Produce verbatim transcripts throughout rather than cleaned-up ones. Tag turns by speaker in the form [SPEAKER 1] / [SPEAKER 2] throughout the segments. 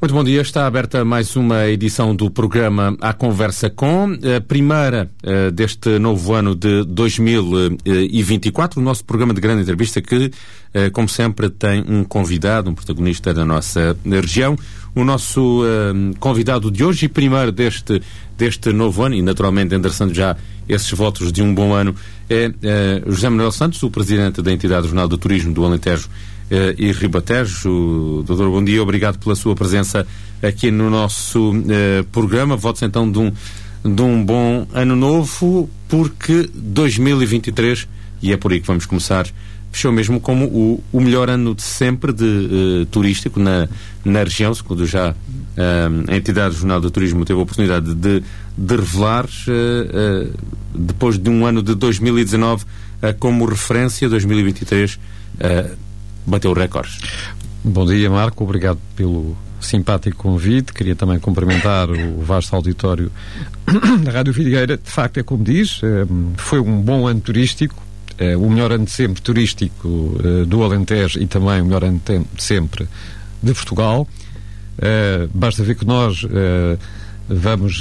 [SPEAKER 1] Muito bom dia, está aberta mais uma edição do programa A Conversa Com, a primeira uh, deste novo ano de dois mil e vinte e quatro, o nosso programa de grande entrevista que, uh, como sempre, tem um convidado, um protagonista da nossa região. O nosso uh, convidado de hoje e primeiro deste, deste novo ano, e naturalmente endereçando já esses votos de um bom ano, é uh, José Manuel Santos, o presidente da entidade Regional do Turismo do Alentejo Uh, e Ribatejo. Doutor, bom dia, obrigado pela sua presença aqui no nosso uh, programa. Votos então de um, de um bom ano novo, porque dois mil e vinte e três, e é por aí que vamos começar, fechou mesmo como o, o melhor ano de sempre de uh, turístico na, na região, segundo já uh, a entidade Regional do Turismo teve a oportunidade de, de revelar, uh, uh, depois de um ano de dois mil e dezanove uh, como referência. Dois mil e vinte e três uh, bateu recordes.
[SPEAKER 2] Bom dia, Marco, obrigado pelo simpático convite. Queria também cumprimentar o vasto auditório da Rádio Vidigueira. De facto, é como diz, foi um bom ano turístico, o melhor ano de sempre turístico do Alentejo e também o melhor ano de sempre de Portugal. Basta ver que nós vamos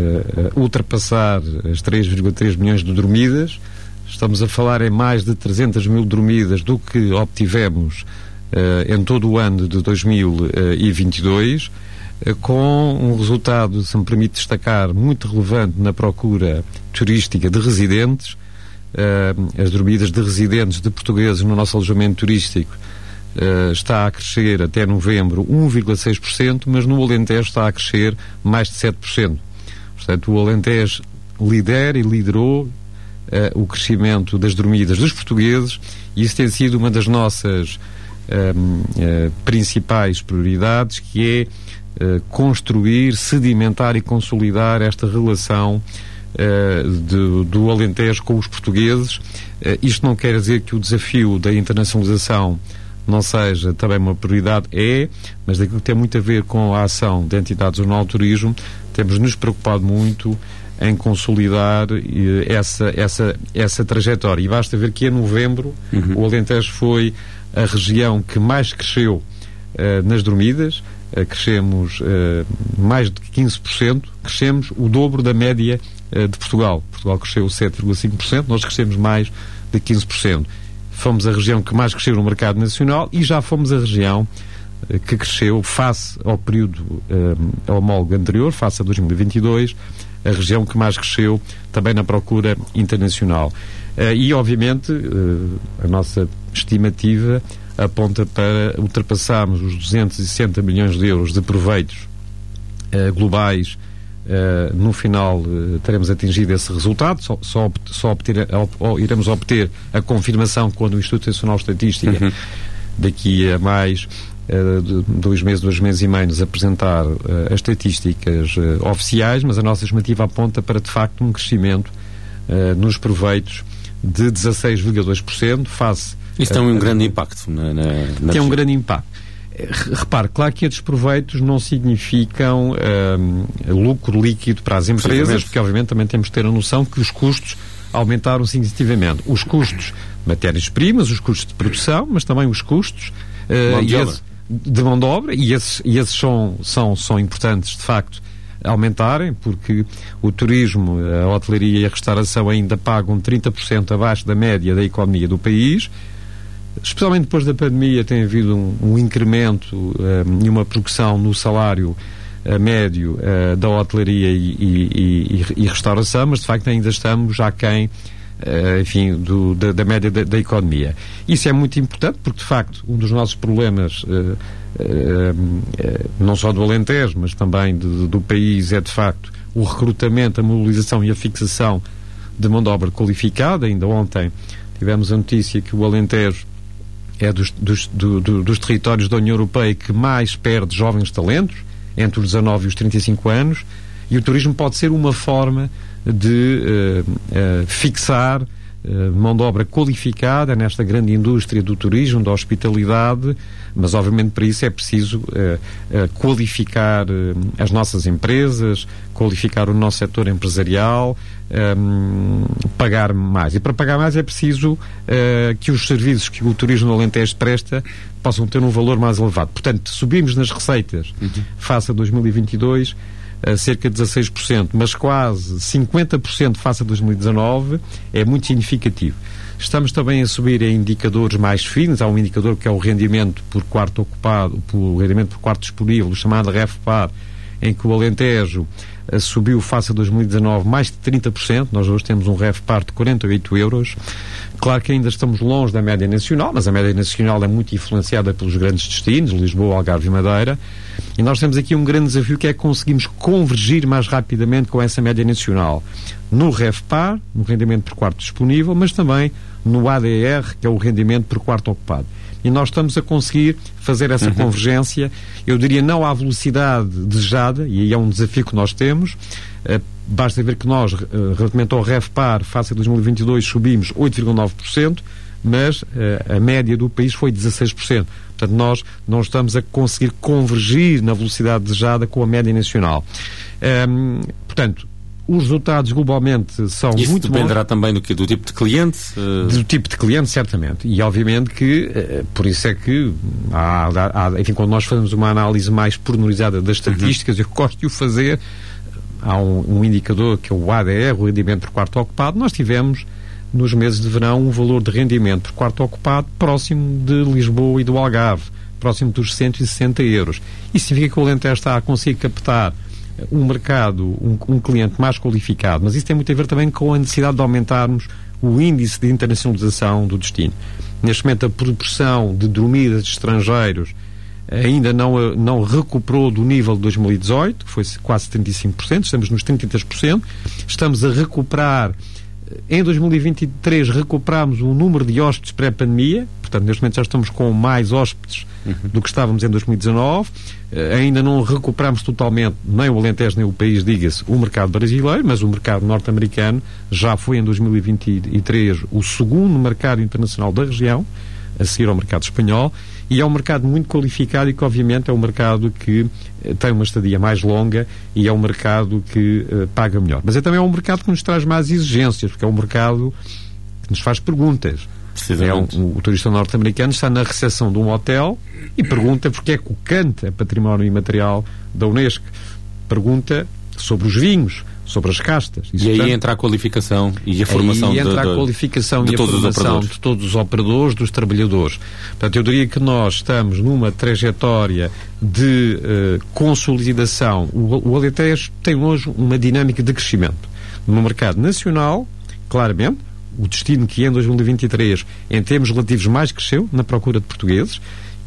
[SPEAKER 2] ultrapassar as três vírgula três milhões de dormidas. Estamos a falar em mais de trezentas mil dormidas do que obtivemos uh, em todo o ano de dois mil e vinte e dois, uh, com um resultado, se me permite destacar, muito relevante na procura turística de residentes. Uh, as dormidas de residentes de portugueses no nosso alojamento turístico uh, está a crescer até novembro um vírgula seis por cento, mas no Alentejo está a crescer mais de sete por cento. Portanto, o Alentejo lidera e liderou Uh, o crescimento das dormidas dos portugueses, e isso tem sido uma das nossas um, uh, principais prioridades, que é uh, construir, sedimentar e consolidar esta relação uh, de, do Alentejo com os portugueses. Uh, isto não quer dizer que o desafio da internacionalização não seja também uma prioridade, é, mas daquilo que tem muito a ver com a ação da entidade Regional do Turismo, temos nos preocupado muito em consolidar uh, essa, essa, essa trajetória. E basta ver que em novembro uhum. o Alentejo foi a região que mais cresceu uh, nas dormidas, uh, crescemos uh, mais de quinze por cento, crescemos o dobro da média uh, de Portugal. Portugal cresceu sete vírgula cinco por cento, nós crescemos mais de quinze por cento. Fomos a região que mais cresceu no mercado nacional e já fomos a região uh, que cresceu face ao período uh, homólogo anterior, face a dois mil e vinte e dois, a região que mais cresceu também na procura internacional. Uh, e, obviamente, uh, a nossa estimativa aponta para ultrapassarmos os duzentos e sessenta milhões de euros de proveitos uh, globais. Uh, no final, uh, teremos atingido esse resultado. Só, só, só obter, ou, iremos obter a confirmação quando o Instituto Nacional de Estatística, uhum. daqui a mais Uh, de dois meses, dois meses e meio, nos apresentar uh, as estatísticas uh, oficiais, mas a nossa estimativa aponta para, de facto, um crescimento uh, nos proveitos de dezasseis vírgula dois por cento face...
[SPEAKER 1] Isso tem um uh, grande uh, impacto na, na, na
[SPEAKER 2] Tem um grande impacto. Repare, claro que estes proveitos não significam uh, lucro líquido para as empresas, porque, obviamente, também temos de ter a noção que os custos aumentaram significativamente. Os custos de matérias-primas, os custos de produção, mas também os custos uh, e esse, de mão de obra, e esses, e esses são, são, são importantes, de facto, aumentarem, porque o turismo, a hotelaria e a restauração ainda pagam trinta por cento abaixo da média da economia do país. Especialmente depois da pandemia tem havido um, um incremento um, e uma progressão no salário uh, médio uh, da hotelaria e, e, e, e restauração, mas de facto ainda estamos aquém Uh, enfim, do, da, da média da, da economia. Isso é muito importante porque, de facto, um dos nossos problemas, uh, uh, uh, não só do Alentejo, mas também de, do país, é, de facto, o recrutamento, a mobilização e a fixação de mão de obra qualificada. Ainda ontem tivemos a notícia que o Alentejo é dos, dos, do, do, dos territórios da União Europeia que mais perde jovens talentos, entre os dezanove e os trinta e cinco anos, e o turismo pode ser uma forma de uh, uh, fixar uh, mão de obra qualificada nesta grande indústria do turismo, da hospitalidade, mas obviamente para isso é preciso uh, uh, qualificar uh, as nossas empresas, qualificar o nosso setor empresarial, um, pagar mais. E para pagar mais é preciso uh, que os serviços que o turismo no Alentejo presta possam ter um valor mais elevado. Portanto, subimos nas receitas uhum. face a dois mil e vinte e dois a cerca de dezasseis por cento, mas quase cinquenta por cento face a dois mil e dezanove é muito significativo. Estamos também a subir em indicadores mais finos. Há um indicador que é o rendimento por quarto ocupado, por rendimento por quarto disponível, o chamado REFPAR, em que o Alentejo uh, subiu face a dois mil e dezanove mais de trinta por cento. Nós hoje temos um REFPAR de quarenta e oito euros. Claro que ainda estamos longe da média nacional, mas a média nacional é muito influenciada pelos grandes destinos, Lisboa, Algarve e Madeira. E nós temos aqui um grande desafio, que é conseguirmos convergir mais rapidamente com essa média nacional. No REFPAR, no rendimento por quarto disponível, mas também no A D R, que é o rendimento por quarto ocupado. E nós estamos a conseguir fazer essa uhum. convergência, eu diria não à velocidade desejada, e aí é um desafio que nós temos. Uh, basta ver que nós, uh, relativamente ao REFPAR, face a dois mil e vinte e dois, subimos oito vírgula nove por cento, mas uh, a média do país foi dezasseis por cento. Portanto, nós não estamos a conseguir convergir na velocidade desejada com a média nacional. Um, portanto, os resultados globalmente são
[SPEAKER 1] Isso
[SPEAKER 2] muito bons. Isso
[SPEAKER 1] dependerá também do, do tipo de cliente? Uh...
[SPEAKER 2] Do tipo de cliente, certamente. E, obviamente, que uh, por isso é que, há, há, enfim, quando nós fazemos uma análise mais pormenorizada das estatísticas, uhum. eu gosto de o fazer, há um, um indicador que é o A D R, o rendimento por quarto ocupado. Nós tivemos, nos meses de verão, um valor de rendimento por quarto ocupado próximo de Lisboa e do Algarve, próximo dos cento e sessenta euros. Isso significa que o Alentejo está a conseguir captar um mercado, um, um cliente mais qualificado, mas isso tem muito a ver também com a necessidade de aumentarmos o índice de internacionalização do destino. Neste momento, a proporção de dormidas de estrangeiros ainda não, não recuperou do nível de dois mil e dezoito, que foi quase setenta e cinco por cento, estamos nos trinta e três por cento. Estamos a recuperar, em dois mil e vinte e três recuperámos o número de hóspedes pré-pandemia, portanto neste momento já estamos com mais hóspedes uhum. do que estávamos em dois mil e dezanove. Uh, ainda não recuperamos totalmente, nem o Alentejo nem o país, diga-se, o mercado brasileiro, mas o mercado norte-americano já foi em dois mil e vinte e três o segundo mercado internacional da região, a seguir ao mercado espanhol, e é um mercado muito qualificado e que obviamente é um mercado que uh, tem uma estadia mais longa e é um mercado que uh, paga melhor. Mas é também um mercado que nos traz mais exigências, porque é um mercado que nos faz perguntas. É um, um, o turista norte-americano está na recepção de um hotel e pergunta porque é que o Cante é património imaterial da Unesco. Pergunta sobre os vinhos, sobre as castas.
[SPEAKER 1] E, e aí portanto, entra a qualificação e a formação
[SPEAKER 2] aí entra
[SPEAKER 1] de,
[SPEAKER 2] a qualificação
[SPEAKER 1] de,
[SPEAKER 2] e a formação de todos os operadores, dos trabalhadores. Portanto, eu diria que nós estamos numa trajetória de uh, consolidação. O, o Alentejo tem hoje uma dinâmica de crescimento. No mercado nacional, claramente, o destino que em dois mil e vinte e três, em termos relativos, mais cresceu na procura de portugueses,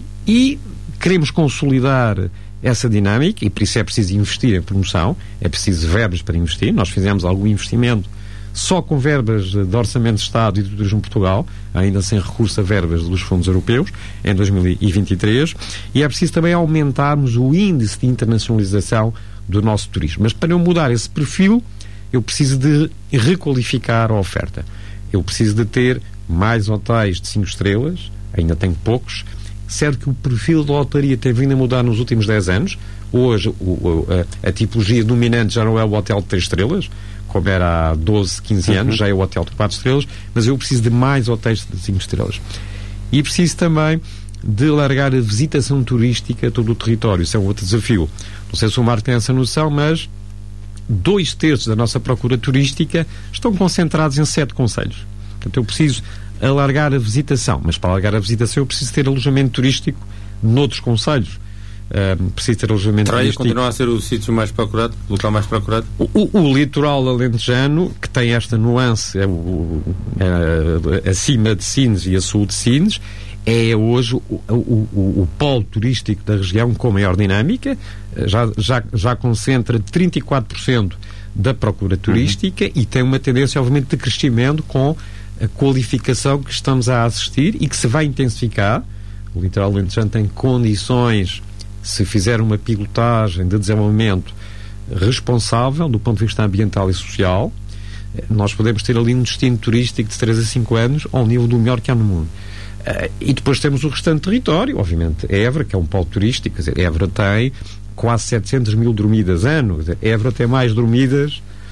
[SPEAKER 2] e queremos consolidar essa dinâmica, e por isso é preciso investir em promoção, é preciso verbas para investir. Nós fizemos algum investimento só com verbas de Orçamento de Estado e do Turismo de Portugal, ainda sem recurso a verbas dos fundos europeus, em dois mil e vinte e três, e é preciso também aumentarmos o índice de internacionalização do nosso turismo. Mas para eu mudar esse perfil, eu preciso de requalificar a oferta. Eu preciso de ter mais hotéis de cinco estrelas, ainda tenho poucos. Certo que o perfil da hotelaria tem vindo a mudar nos últimos dez anos. Hoje o, o, a, a tipologia dominante já não é o hotel de três estrelas, como era há doze, quinze anos, uhum. já é o hotel de quatro estrelas, mas eu preciso de mais hotéis de cinco estrelas. E preciso também de alargar a visitação turística a todo o território. Isso é um outro desafio. Não sei se o Marco tem essa noção, mas dois terços da nossa procura turística estão concentrados em sete concelhos. Portanto, eu preciso alargar a visitação, mas para alargar a visitação eu preciso ter alojamento turístico noutros concelhos. Uh, preciso ter alojamento
[SPEAKER 1] Traia
[SPEAKER 2] turístico.
[SPEAKER 1] Continua a ser o sítio mais procurado, o local mais procurado?
[SPEAKER 2] O, o, o litoral alentejano, que tem esta nuance, é o, o, é, acima de Sines e a sul de Sines, é hoje o, o, o, o polo turístico da região com maior dinâmica, já, já, já concentra trinta e quatro por cento da procura turística, uhum. e tem uma tendência, obviamente, de crescimento com a qualificação que estamos a assistir e que se vai intensificar. O litoral alentejano tem condições, se fizer uma pilotagem de desenvolvimento responsável do ponto de vista ambiental e social, nós podemos ter ali um destino turístico de três a cinco anos ao nível do melhor que há no mundo. Uh, e depois temos o restante território, obviamente Évora, que é um polo turístico. Quer dizer, Évora tem quase setecentas mil dormidas ano. Quer dizer, Évora tem mais dormidas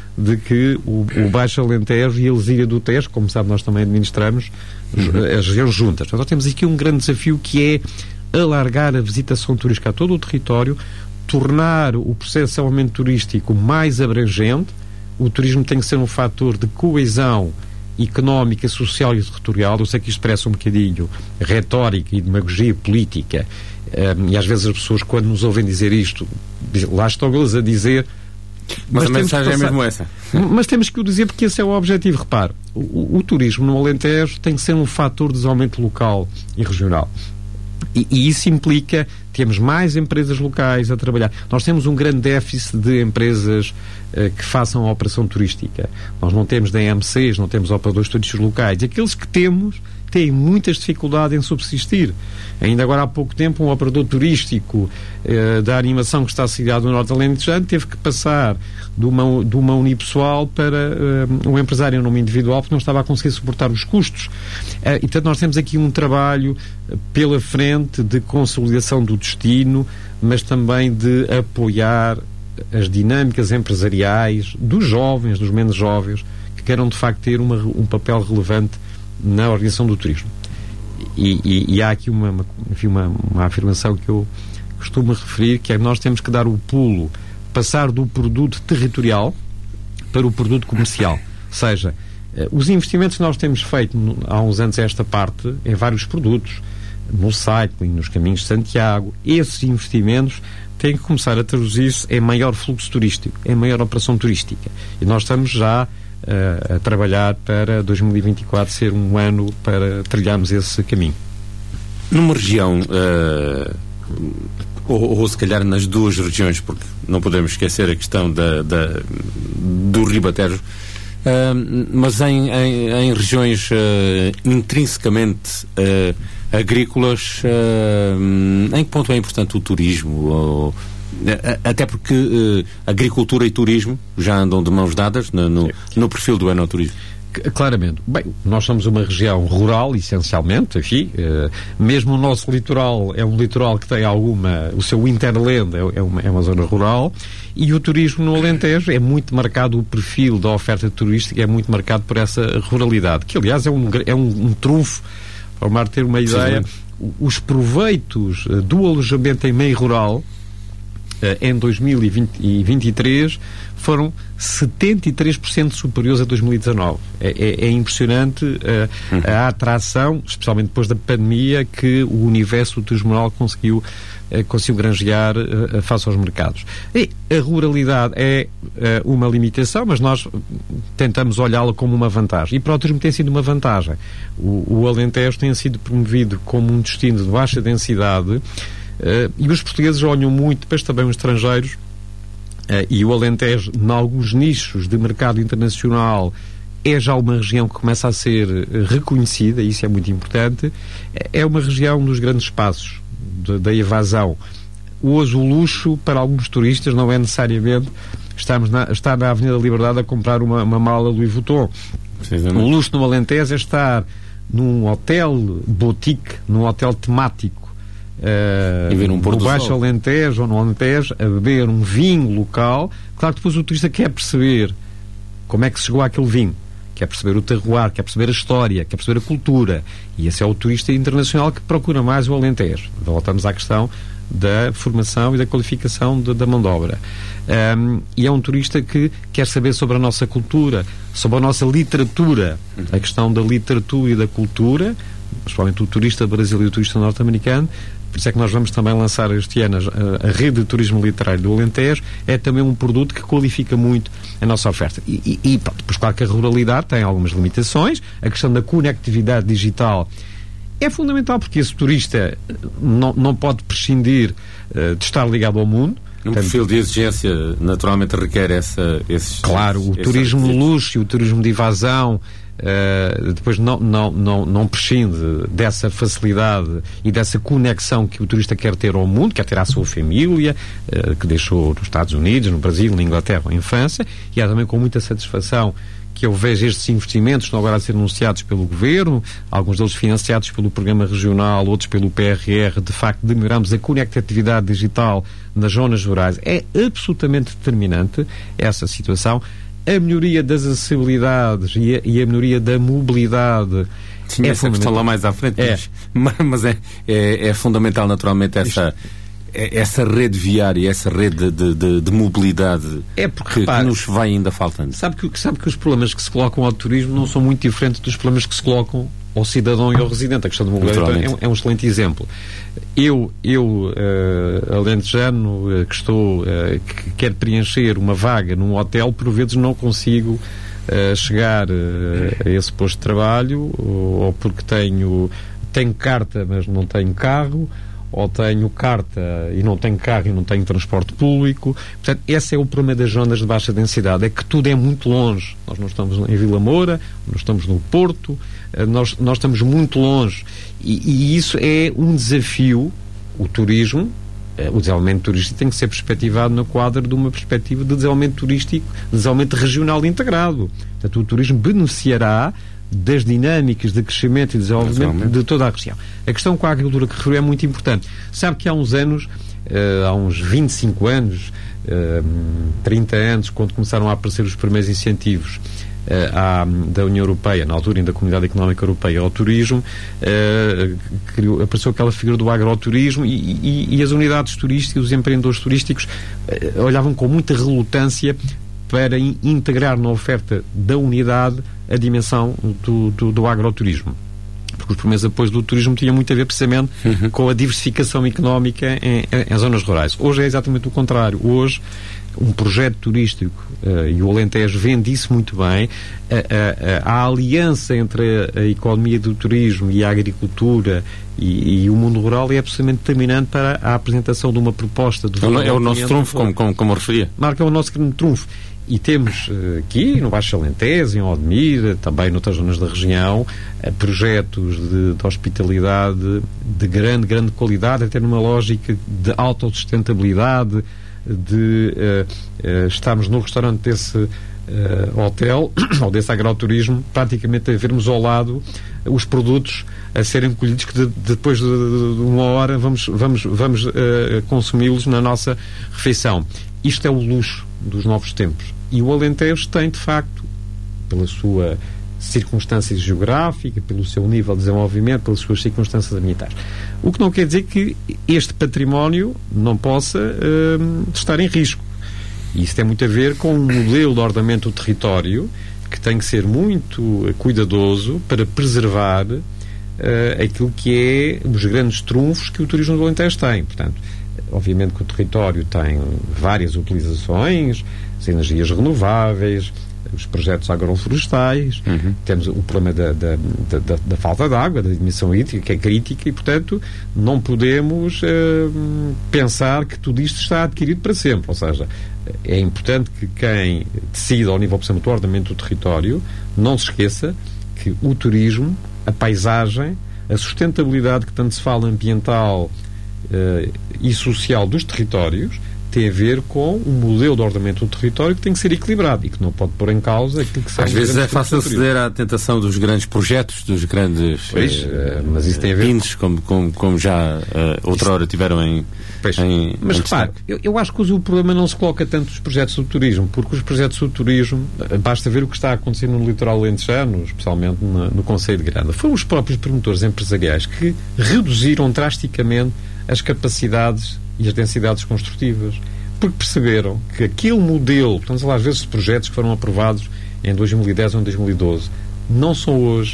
[SPEAKER 2] de que o, o Baixo Alentejo e a Lesíria do Tejo, como sabe, nós também administramos uhum. as regiões juntas. Então, nós temos aqui um grande desafio, que é alargar a visitação turística a todo o território, tornar o processo de desenvolvimento turístico mais abrangente. O turismo tem que ser um fator de coesão económica, social e territorial. Eu sei que isto parece um bocadinho retórica e demagogia política, um, e às vezes as pessoas, quando nos ouvem dizer isto, lá estão eles a dizer...
[SPEAKER 1] Mas, mas a mensagem passar, é mesmo essa.
[SPEAKER 2] Mas temos que o dizer, porque esse é o objetivo. Repare, o, o, o turismo no Alentejo tem que ser um fator de desenvolvimento local e regional. E, e isso implica, temos mais empresas locais a trabalhar. Nós temos um grande déficit de empresas uh, que façam a operação turística. Nós não temos D M Cs, não temos operadores turísticos locais. E aqueles que temos têm muitas dificuldades em subsistir. Ainda agora há pouco tempo, um operador turístico uh, da animação que está sediado no Norte Alentejano teve que passar de uma, de uma unipessoal para uh, um empresário em nome individual, porque não estava a conseguir suportar os custos. Uh, e, portanto, nós temos aqui um trabalho pela frente de consolidação do destino, mas também de apoiar as dinâmicas empresariais dos jovens, dos menos jovens, que queiram, de facto, ter uma, um papel relevante na organização do turismo. E, e, e há aqui uma, uma, enfim, uma, uma afirmação que eu costumo referir, que é que nós temos que dar o pulo, passar do produto territorial para o produto comercial. Ou seja, eh, os investimentos que nós temos feito no, há uns anos a esta parte, em vários produtos, no cycling, nos caminhos de Santiago, esses investimentos têm que começar a traduzir-se em maior fluxo turístico, em maior operação turística. E nós estamos já Uh, a trabalhar para dois mil e vinte e quatro ser um ano para trilharmos esse caminho.
[SPEAKER 1] Numa região, uh, ou, ou se calhar nas duas regiões, porque não podemos esquecer a questão da, da, do Ribatejo, uh, mas em, em, em regiões uh, intrinsecamente uh, agrícolas, uh, em que ponto é importante o turismo? Ou, até porque uh, agricultura e turismo já andam de mãos dadas no, no, no perfil do enoturismo.
[SPEAKER 2] Claramente. Bem, nós somos uma região rural, essencialmente, enfim, uh, mesmo o nosso litoral é um litoral que tem alguma, o seu hinterland é, é, uma, é uma zona rural, e o turismo no Alentejo é muito marcado, o perfil da oferta turística é muito marcado por essa ruralidade, que aliás é um, é um, um trunfo, para o Mar ter uma ideia. Sim, os proveitos uh, do alojamento em meio rural em dois mil e vinte e três foram setenta e três por cento superiores a dois mil e dezanove. É, é, é impressionante uh, uhum. a atração, especialmente depois da pandemia, que o universo do turismo rural conseguiu, uh, conseguiu granjear uh, face aos mercados. E a ruralidade é uh, uma limitação, mas nós tentamos olhá-la como uma vantagem. E para o turismo tem sido uma vantagem. O, o Alentejo tem sido promovido como um destino de baixa densidade. Uh, e os portugueses olham muito, depois também os estrangeiros, uh, e o Alentejo, em alguns nichos de mercado internacional, é já uma região que começa a ser uh, reconhecida, e isso é muito importante. É uma região dos grandes espaços, de, da evasão. Hoje o luxo, para alguns turistas, não é necessariamente estamos na, estar na Avenida da Liberdade a comprar uma, uma mala Louis Vuitton. O luxo no Alentejo é estar num hotel boutique, num hotel temático, Uh,
[SPEAKER 1] ver um
[SPEAKER 2] no Baixo Alentejo ou no Alentejo, a beber um vinho local. Claro que depois o turista quer perceber como é que se chegou àquele vinho, quer perceber o terroir, quer perceber a história, quer perceber a cultura, e esse é o turista internacional que procura mais o Alentejo. Voltamos à questão da formação e da qualificação de, da mão de obra. Um, e é um turista que quer saber sobre a nossa cultura, sobre a nossa literatura, a questão da literatura e da cultura, principalmente o turista brasileiro e o turista norte-americano. Por isso é que nós vamos também lançar este ano a, a rede de turismo literário do Alentejo. É também um produto que qualifica muito a nossa oferta. E, e, e depois, claro que a ruralidade tem algumas limitações. A questão da conectividade digital é fundamental, porque esse turista não, não pode prescindir uh, de estar ligado ao mundo.
[SPEAKER 1] Um perfil de exigência naturalmente requer essa, esses...
[SPEAKER 2] Claro, o turismo de luxo, o turismo de evasão, Uh, depois não, não, não, não prescinde dessa facilidade e dessa conexão que o turista quer ter ao mundo, quer ter à sua família, uh, que deixou nos Estados Unidos, no Brasil, na Inglaterra, a infância, e há também com muita satisfação que eu vejo estes investimentos que estão agora a ser anunciados pelo Governo, alguns deles financiados pelo Programa Regional, outros pelo P R R, de facto de melhorarmos a conectividade digital nas zonas rurais. É absolutamente determinante essa situação. a melhoria das acessibilidades e a, e a melhoria da mobilidade.
[SPEAKER 1] Tinha é essa questão lá mais à frente,
[SPEAKER 2] é.
[SPEAKER 1] mas, mas é, é, é fundamental naturalmente essa, essa rede viária, essa rede de, de, de mobilidade
[SPEAKER 2] é porque,
[SPEAKER 1] que,
[SPEAKER 2] repara,
[SPEAKER 1] que nos vai ainda faltando.
[SPEAKER 2] Sabe que, sabe que os problemas que se colocam ao turismo não são muito diferentes dos problemas que se colocam ao cidadão e ao residente. A questão da mobilidade é um, é um excelente exemplo. Eu, eu uh, alentejano, uh, que estou, uh, que quero preencher uma vaga num hotel, por vezes não consigo uh, chegar uh, a esse posto de trabalho, ou, ou porque tenho, tenho carta, mas não tenho carro, ou tenho carta e não tenho carro e não tenho transporte público. Portanto, esse é o problema das zonas de baixa densidade, é que tudo é muito longe. Nós não estamos em Vila Moura, nós estamos no Porto, nós, nós estamos muito longe. E, e isso é um desafio. O turismo, o desenvolvimento turístico tem que ser perspectivado no quadro de uma perspectiva de desenvolvimento turístico, de desenvolvimento regional integrado. Portanto, o turismo beneficiará das dinâmicas de crescimento e desenvolvimento de toda a região. A questão com a agricultura que referiu é muito importante. Sabe que há uns anos, uh, há uns vinte e cinco anos, uh, trinta anos, quando começaram a aparecer os primeiros incentivos uh, à, da União Europeia, na altura ainda da Comunidade Económica Europeia, ao turismo, uh, criou, apareceu aquela figura do agroturismo e, e, e as unidades turísticas, os empreendedores turísticos uh, olhavam com muita relutância para in, integrar na oferta da unidade a dimensão do, do, do agroturismo. Porque os primeiros apoios do turismo tinham muito a ver precisamente uhum. com a diversificação económica em, em, em zonas rurais. Hoje é exatamente o contrário. Hoje, um projeto turístico, uh, e o Alentejo vende isso muito bem, a, a, a aliança entre a, a economia do turismo e a agricultura e, e o mundo rural é absolutamente determinante para a apresentação de uma proposta de
[SPEAKER 1] valor. É o nosso trunfo, como, como, como referia.
[SPEAKER 2] Marca é o nosso grande trunfo. E temos uh, aqui, no Baixo Alentejo, em Odmir, também noutras zonas da região, uh, projetos de, de hospitalidade de grande, grande qualidade, até numa lógica de autossustentabilidade, de uh, uh, estarmos no restaurante desse uh, hotel, ou desse agroturismo, praticamente a vermos ao lado os produtos a serem colhidos, que de, depois de, de uma hora vamos, vamos, vamos uh, consumi-los na nossa refeição. Isto é o luxo dos novos tempos. E o Alentejo tem, de facto, pela sua circunstância geográfica, pelo seu nível de desenvolvimento, pelas suas circunstâncias ambientais. O que não quer dizer que este património não possa uh, estar em risco. E isso tem muito a ver com um modelo de ordenamento do território que tem que ser muito cuidadoso para preservar uh, aquilo que é os grandes trunfos que o turismo do Alentejo tem. Portanto, obviamente que o território tem várias utilizações, as energias renováveis, os projetos agroflorestais, uhum. temos o problema da, da, da, da falta de água, da dimensão hídrica, que é crítica, e, portanto, não podemos uh, pensar que tudo isto está adquirido para sempre. Ou seja, é importante que quem decida ao nível, por exemplo, do ordenamento do território, não se esqueça que o turismo, a paisagem, a sustentabilidade que tanto se fala ambiental uh, e social dos territórios, tem a ver com um modelo de ordenamento do território que tem que ser equilibrado e que não pode pôr em causa aquilo que são...
[SPEAKER 1] Às vezes é fácil ceder à tentação dos grandes projetos, dos grandes
[SPEAKER 2] pois, uh, mas isso tem a ver
[SPEAKER 1] pintos, com... como, como, como já uh, outrora tiveram em...
[SPEAKER 2] Pois,
[SPEAKER 1] em
[SPEAKER 2] mas
[SPEAKER 1] em
[SPEAKER 2] repare, eu, eu acho que o problema não se coloca tanto nos projetos do turismo, porque os projetos do turismo, basta ver o que está acontecendo no litoral alentejano, especialmente no, no Concelho de Granda. Foram os próprios promotores empresariais que reduziram drasticamente as capacidades e as densidades construtivas, porque perceberam que aquele modelo, portanto, às vezes, projetos que foram aprovados em dois mil e dez ou em dois mil e doze, não são hoje,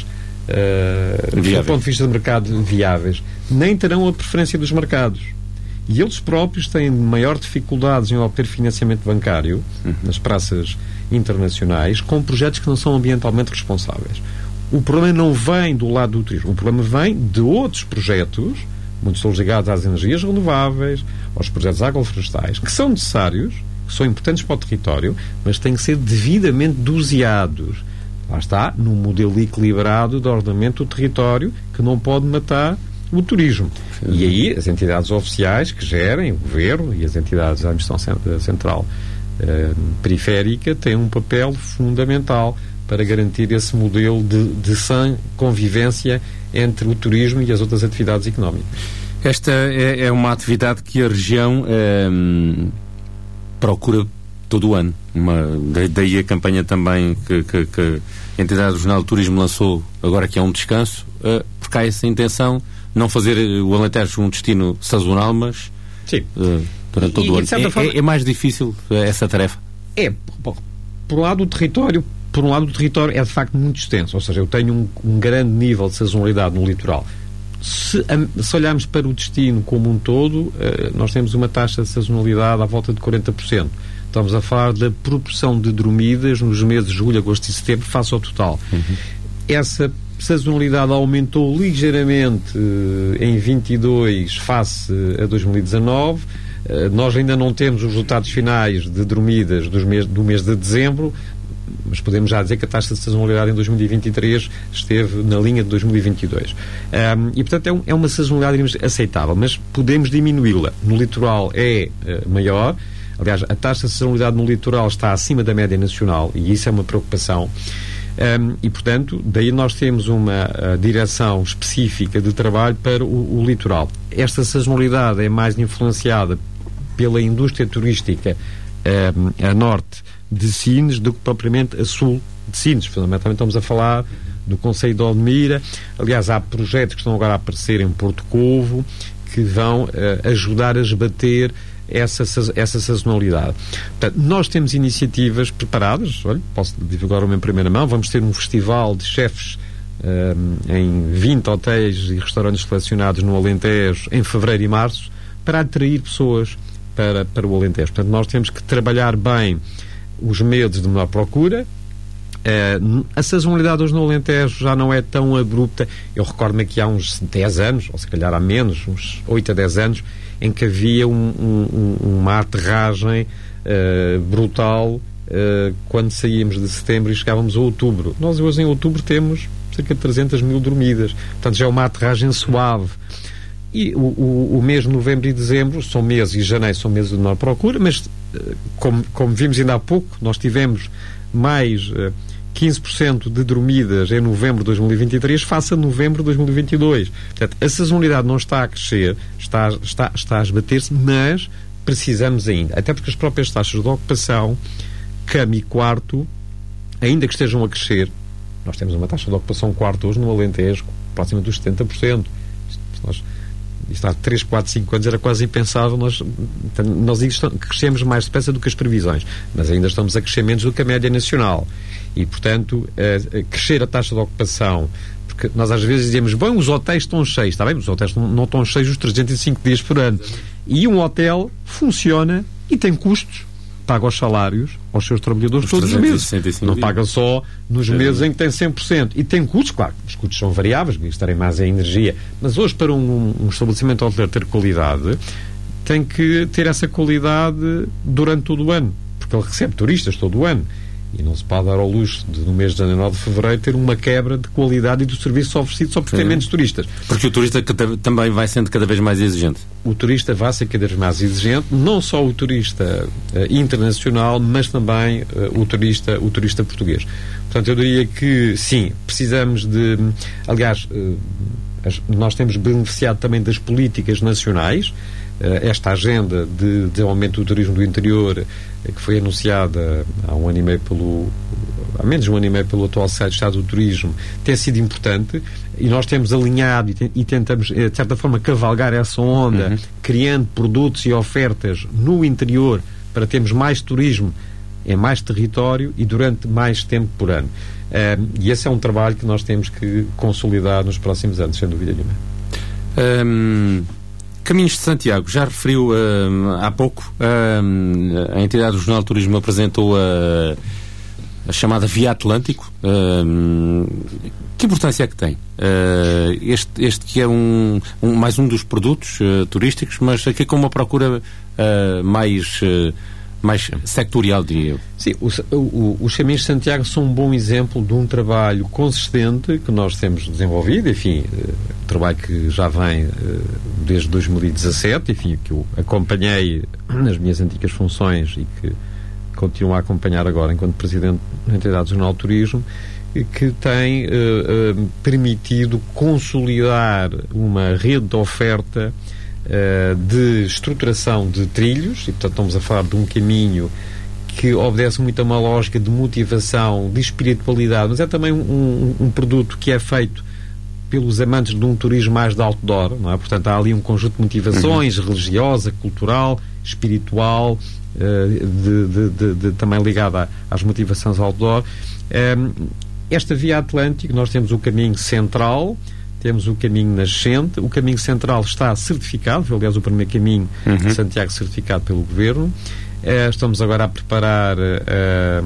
[SPEAKER 2] uh, do ponto de vista do mercado, viáveis, nem terão a preferência dos mercados. E eles próprios têm maior dificuldades em obter financiamento bancário uhum. nas praças internacionais com projetos que não são ambientalmente responsáveis. O problema não vem do lado do turismo, o problema vem de outros projetos, muitos são ligados às energias renováveis, aos projetos agroflorestais, que são necessários, que são importantes para o território, mas têm que ser devidamente doseados. Lá está, num modelo equilibrado de ordenamento do território, que não pode matar o turismo. Sim. E aí as entidades oficiais que gerem, o governo e as entidades da administração central eh, periférica têm um papel fundamental para garantir esse modelo de, de sã convivência entre o turismo e as outras atividades económicas.
[SPEAKER 1] Esta é, é uma atividade que a região eh, procura todo o ano. Uma, daí a campanha também que, que, que a entidade regional de turismo lançou, agora que é um descanso, uh, porque há essa intenção, não fazer o Alentejo um destino sazonal, mas
[SPEAKER 2] Sim.
[SPEAKER 1] Uh, durante todo
[SPEAKER 2] e,
[SPEAKER 1] o ano. É,
[SPEAKER 2] forma...
[SPEAKER 1] é, é mais difícil uh, essa tarefa?
[SPEAKER 2] É, bom, por um lado o território, por um lado o território é de facto muito extenso, ou seja, eu tenho um, um grande nível de sazonalidade no litoral. Se, se olharmos para o destino como um todo, uh, nós temos uma taxa de sazonalidade à volta de quarenta por cento. Estamos a falar da proporção de dormidas nos meses de julho, agosto e setembro face ao total. Uhum. Essa sazonalidade aumentou ligeiramente uh, em vinte e dois face a dois mil e dezanove. Uh, nós ainda não temos os resultados finais de dormidas dos mês, do mês de dezembro, mas podemos já dizer que a taxa de sazonalidade em dois mil e vinte e três esteve na linha de dois mil e vinte e dois. Um, e, portanto, é, um, é uma sazonalidade, digamos, aceitável, mas podemos diminuí-la. No litoral é uh, maior. Aliás, a taxa de sazonalidade no litoral está acima da média nacional e isso é uma preocupação. Um, e, portanto, daí nós temos uma uh, direção específica de trabalho para o, o litoral. Esta sazonalidade é mais influenciada pela indústria turística um, a norte de Sines do que propriamente a sul de Sines. Fundamentalmente estamos a falar do concelho de Odmira. Aliás, há projetos que estão agora a aparecer em Porto Covo que vão uh, ajudar a esbater essa, essa sazonalidade. Portanto, nós temos iniciativas preparadas. Olha, posso divulgar uma em primeira mão. Vamos ter um festival de chefes um, em vinte hotéis e restaurantes selecionados no Alentejo em fevereiro e março para atrair pessoas para, para o Alentejo. Portanto, nós temos que trabalhar bem os medos de menor procura. Uh, a sazonalidade hoje no Alentejo já não é tão abrupta. Eu recordo-me que há uns dez anos, ou se calhar há menos, uns oito a dez anos, em que havia um, um, uma aterragem uh, brutal uh, quando saíamos de setembro e chegávamos a outubro. Nós hoje em outubro temos cerca de trezentas mil dormidas. Portanto, já é uma aterragem suave. E o, o, o mês de novembro e dezembro são meses, e janeiro são meses de menor procura, mas como, como vimos ainda há pouco, nós tivemos mais uh, quinze por cento de dormidas em novembro de dois mil e vinte e três face a novembro de dois mil e vinte e dois. Portanto, a sazonalidade não está a crescer, está, está, está a esbater-se, mas precisamos ainda. Até porque as próprias taxas de ocupação, cama e quarto, ainda que estejam a crescer, nós temos uma taxa de ocupação quarto hoje no Alentejo, próxima dos setenta por cento. Nós... Isto há três, quatro, cinco anos era quase impensável. Nós, nós crescemos mais depressa do que as previsões, mas ainda estamos a crescer menos do que a média nacional. E, portanto, a, a crescer a taxa de ocupação, porque nós às vezes dizemos, bem, os hotéis estão cheios, está bem, os hotéis não, não estão cheios os trezentos e cinco dias por ano. E um hotel funciona e tem custos, paga os salários aos seus trabalhadores os todos os meses. Não paga só nos meses em que tem cem por cento. E tem custos, claro, os custos são variáveis, gastarem mais em energia, mas hoje para um, um estabelecimento hoteleiro ter qualidade, tem que ter essa qualidade durante todo o ano, porque ele recebe turistas todo o ano. E não se pode dar ao luxo de, no mês de janeiro ou de fevereiro ter uma quebra de qualidade e do serviço oferecido só porque tem menos turistas.
[SPEAKER 1] Porque o turista também vai sendo cada vez mais exigente.
[SPEAKER 2] O turista vai ser cada vez mais exigente, não só o turista uh, internacional, mas também uh, o, turista, o turista português. Portanto, eu diria que sim, precisamos de... Aliás, uh, as, nós temos beneficiado também das políticas nacionais. Uh, esta agenda de desenvolvimento do turismo do interior, uh, que foi anunciada há um ano e meio pelo, há menos de um ano e meio pelo atual Secretário de Estado do Turismo, tem sido importante e nós temos alinhado e, te, e tentamos, de certa forma, cavalgar essa onda, uhum. criando produtos e ofertas no interior para termos mais turismo em mais território e durante mais tempo por ano. Uh, e esse é um trabalho que nós temos que consolidar nos próximos anos, sem dúvida nenhuma.
[SPEAKER 1] Um... Caminhos de Santiago, já referiu uh, há pouco, uh, a entidade regional de turismo apresentou a, a chamada Via Atlântico. Uh, que importância é que tem? Uh, este, este que é um, um, mais um dos produtos uh, turísticos, mas aqui com uma procura uh, mais... Uh, mais sectorial, diria eu.
[SPEAKER 2] Sim, o, o, os Caminhos de Santiago são um bom exemplo de um trabalho consistente que nós temos desenvolvido, enfim, uh, trabalho que já vem uh, desde dois mil e dezassete, enfim, que eu acompanhei nas minhas antigas funções e que continuo a acompanhar agora enquanto Presidente da Entidade Regional de Turismo, que tem uh, uh, permitido consolidar uma rede de oferta Uh, de estruturação de trilhos, e portanto estamos a falar de um caminho que obedece muito a uma lógica de motivação, de espiritualidade, mas é também um, um, um produto que é feito pelos amantes de um turismo mais de outdoor, não é? Portanto, há ali um conjunto de motivações, uhum. religiosa, cultural, espiritual, uh, de, de, de, de, também ligada às motivações outdoor. Um, esta Via Atlântica, nós temos o caminho central, temos o caminho nascente. O caminho central está certificado, aliás, o primeiro caminho uhum. de Santiago certificado pelo Governo. Uh, estamos agora a preparar uh,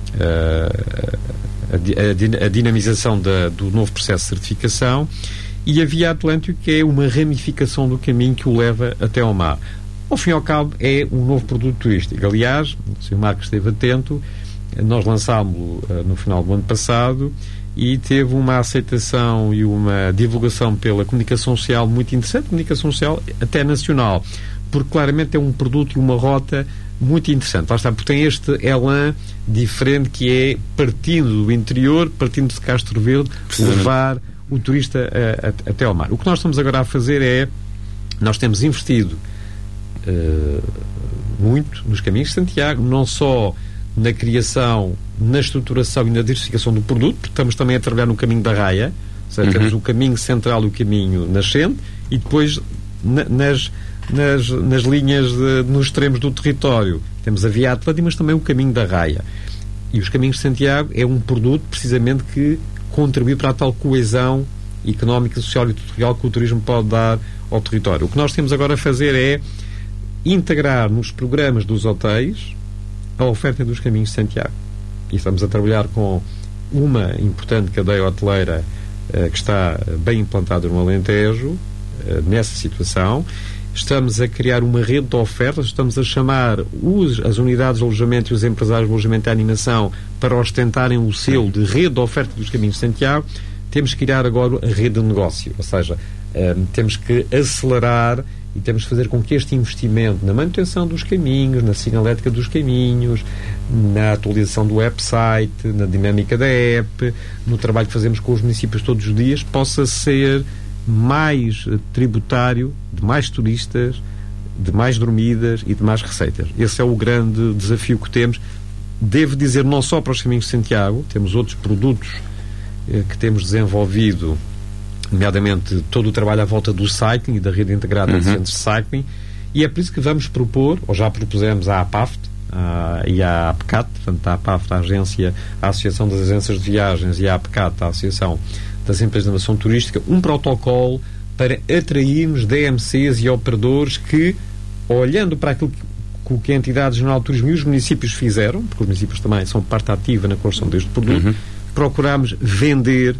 [SPEAKER 2] uh, a, a, a dinamização da, do novo processo de certificação, e a Via Atlântica é uma ramificação do caminho que o leva até ao mar. Ao fim e ao cabo, é um novo produto turístico. Aliás, o senhor Marcos esteve atento, nós lançámos-lo uh, no final do ano passado e teve uma aceitação e uma divulgação pela comunicação social muito interessante, comunicação social até nacional, porque claramente é um produto e uma rota muito interessante. Lá está, porque tem este elan diferente que é, partindo do interior, partindo de Castro Verde, levar o turista a, a, até ao mar. O que nós estamos agora a fazer é, nós temos investido uh, muito nos caminhos de Santiago, não só na criação, na estruturação e na diversificação do produto, porque estamos também a trabalhar no caminho da raia, ou seja, uhum. temos o caminho central e o caminho nascente, e depois na, nas Nas, nas linhas, de, nos extremos do território. Temos a Via Atlântica, mas também o caminho da raia. E os caminhos de Santiago é um produto, precisamente, que contribui para a tal coesão económica, social e territorial que o turismo pode dar ao território. O que nós temos agora a fazer é integrar nos programas dos hotéis a oferta dos caminhos de Santiago. E estamos a trabalhar com uma importante cadeia hoteleira uh, que está bem implantada no Alentejo, uh, nessa situação. Estamos a criar uma rede de ofertas, estamos a chamar os, as unidades de alojamento e os empresários de alojamento e animação para ostentarem o selo de rede de oferta dos caminhos de Santiago. Temos que criar agora a rede de negócio, ou seja, um, temos que acelerar e temos que fazer com que este investimento na manutenção dos caminhos, na sinalética dos caminhos, na atualização do website, na dinâmica da app, no trabalho que fazemos com os municípios todos os dias, possa ser mais tributário, de mais turistas, de mais dormidas e de mais receitas. Esse é o grande desafio que temos. Devo dizer, não só para os caminhos de Santiago, temos outros produtos eh, que temos desenvolvido, nomeadamente todo o trabalho à volta do cycling e da rede integrada uhum. de centros de cycling, e é por isso que vamos propor, ou já propusemos à APAFT à, e à APCAT, portanto à APAFT, a agência, a Associação das Agências de Viagens, e à APCAT, a Associação das Empresas de Inovação Turística, um protocolo para atrairmos D M Cs e operadores que, olhando para aquilo que, que a Entidade Regional de Turismo e os municípios fizeram, porque os municípios também são parte ativa na construção deste produto, uhum. procuramos vender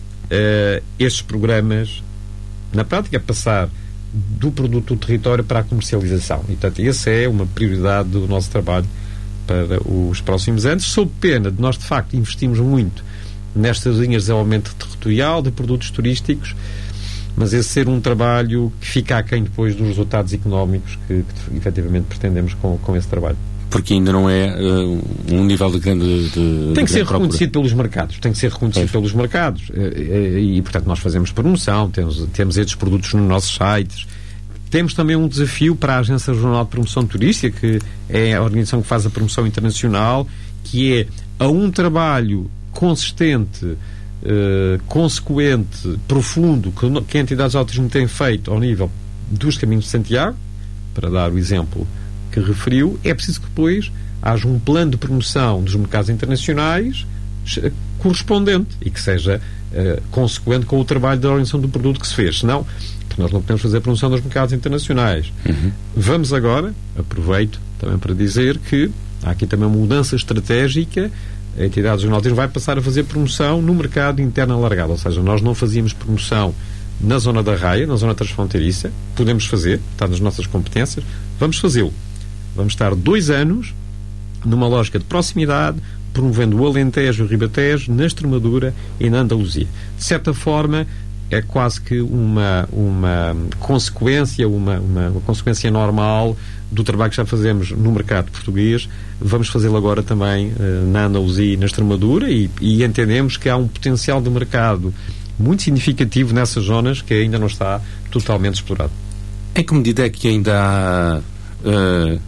[SPEAKER 2] uh, estes programas, na prática, passar do produto do território para a comercialização. E, portanto, essa é uma prioridade do nosso trabalho para os próximos anos, sob pena de nós, de facto, investimos muito nestas linhas de desenvolvimento territorial, de produtos turísticos, mas esse ser um trabalho que fica aquém depois dos resultados económicos que, que efetivamente pretendemos com, com esse trabalho.
[SPEAKER 1] Porque ainda não é uh, um nível de grande... De,
[SPEAKER 2] tem que
[SPEAKER 1] de
[SPEAKER 2] ser reconhecido pelos mercados, tem que ser reconhecido pois. pelos mercados, e, e, portanto, nós fazemos promoção, temos, temos estes produtos nos nossos sites. Temos também um desafio para a Agência Regional de Promoção Turística, que é a organização que faz a promoção internacional, que é a um trabalho consistente, uh, consequente, profundo, que, que a entidade de autismo tem feito ao nível dos caminhos de Santiago, para dar o exemplo que referiu. É preciso que depois haja um plano de promoção dos mercados internacionais correspondente e que seja uh, consequente com o trabalho da organização do produto que se fez. Senão, porque nós não podemos fazer a promoção dos mercados internacionais. Uhum. Vamos agora, aproveito também para dizer que há aqui também uma mudança estratégica. A entidade regional de turismo vai passar a fazer promoção no mercado interno alargado, ou seja, nós não fazíamos promoção na zona da raia, na zona transfronteiriça. Podemos fazer, está nas nossas competências, vamos fazê-lo. Vamos estar dois anos numa lógica de proximidade, promovendo o Alentejo e o Ribatejo, na Extremadura e na Andaluzia. De certa forma, é quase que uma, uma consequência, uma, uma, uma consequência normal do trabalho que já fazemos no mercado português. Vamos fazê-lo agora também uh, na Andaluzia e na Extremadura, e, e entendemos que há um potencial de mercado muito significativo nessas zonas que ainda não está totalmente explorado.
[SPEAKER 1] Em que medida é que ainda há uh,